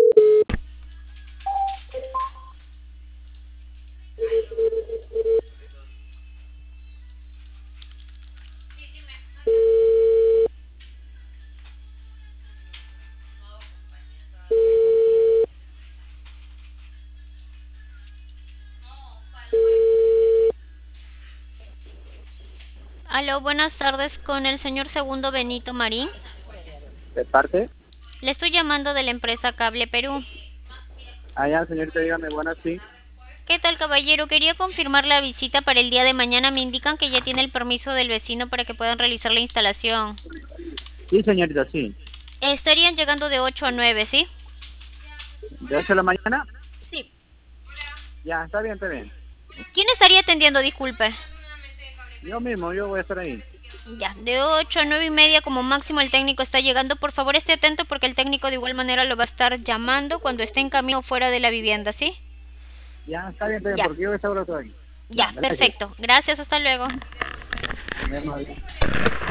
Aló, buenas tardes con el señor Segundo Benito Marín. ¿De parte? Le estoy llamando de la empresa Cable Perú. Allá, señorita, dígame, buenas, sí. ¿Qué tal, caballero? Quería confirmar la visita para el día de mañana. Me indican que ya tiene el permiso del vecino para que puedan realizar la instalación. Sí, señorita, sí. Estarían llegando de 8 a 9, ¿sí? ¿De 8 de la mañana? Sí. Ya, está bien, está bien. ¿Quién estaría atendiendo? Disculpe. Yo mismo, yo voy a estar ahí. Ya, de 8 a 9 y media como máximo el técnico está llegando. Por favor, esté atento porque el técnico de igual manera lo va a estar llamando cuando esté en camino fuera de la vivienda, ¿sí? Ya, está bien, Ya, porque yo voy a estar ahí. Ya, ya, gracias. perfecto. Gracias, hasta luego. Nos vemos.